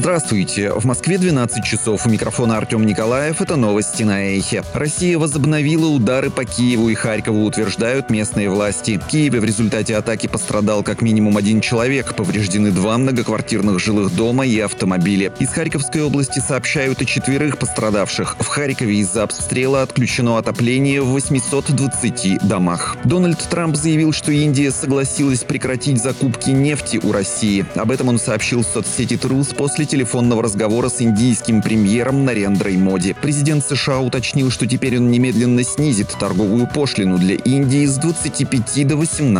Здравствуйте. В Москве 12 часов. У микрофона Артем Николаев. Это новости на Эхе. Россия возобновила удары по Киеву и Харькову, утверждают местные власти. В Киеве в результате атаки пострадал как минимум один человек. Повреждены 2 многоквартирных жилых дома и автомобили. Из Харьковской области сообщают о 4 пострадавших. В Харькове из-за обстрела отключено отопление в 820 домах. Дональд Трамп заявил, что Индия согласилась прекратить закупки нефти у России. Об этом он сообщил в соцсети Truth после телефонного разговора с индийским премьером Нарендрой Моди. Президент США уточнил, что теперь он немедленно снизит торговую пошлину для Индии с 25 до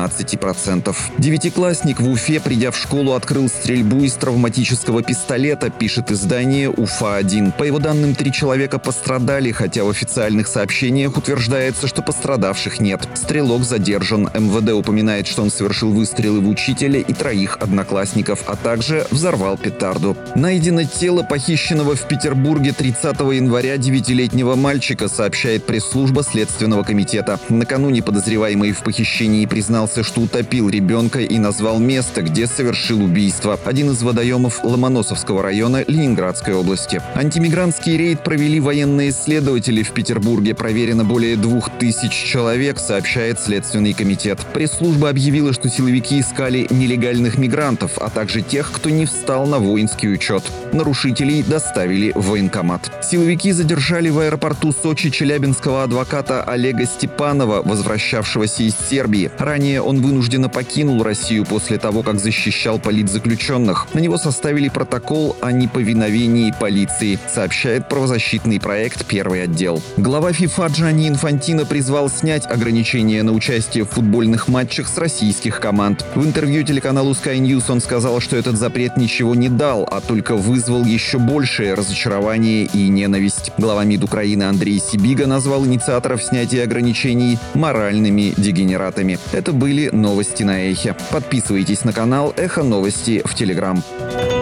18%. Девятиклассник в Уфе, придя в школу, открыл стрельбу из травматического пистолета, пишет издание Уфа-1. По его данным, 3 человека пострадали, хотя в официальных сообщениях утверждается, что пострадавших нет. Стрелок задержан. МВД упоминает, что он совершил выстрелы в учителя и 3 одноклассников, а также взорвал петарду. Найдено тело похищенного в Петербурге 30 января 9-летнего мальчика, сообщает пресс-служба Следственного комитета. Накануне подозреваемый в похищении признался, что утопил ребенка и назвал место, где совершил убийство. Один из водоемов Ломоносовского района Ленинградской области. Антимигрантский рейд провели военные следователи в Петербурге. Проверено более 2000 человек, сообщает Следственный комитет. Пресс-служба объявила, что силовики искали нелегальных мигрантов, а также тех, кто не встал на воинский учет. Нарушителей доставили в военкомат. Силовики задержали в аэропорту Сочи челябинского адвоката Олега Степанова, возвращавшегося из Сербии. Ранее он вынужденно покинул Россию после того, как защищал политзаключенных. На него составили протокол о неповиновении полиции, сообщает правозащитный проект «Первый отдел». Глава ФИФА Джанни Инфантино призвал снять ограничения на участие в футбольных матчах с российских команд. В интервью телеканалу Sky News он сказал, что этот запрет ничего не дал, а только вызвал еще большее разочарование и ненависть. Глава МИД Украины Андрей Сибига назвал инициаторов снятия ограничений моральными дегенератами. Это были новости на Эхе. Подписывайтесь на канал Эхо Новости в Телеграм.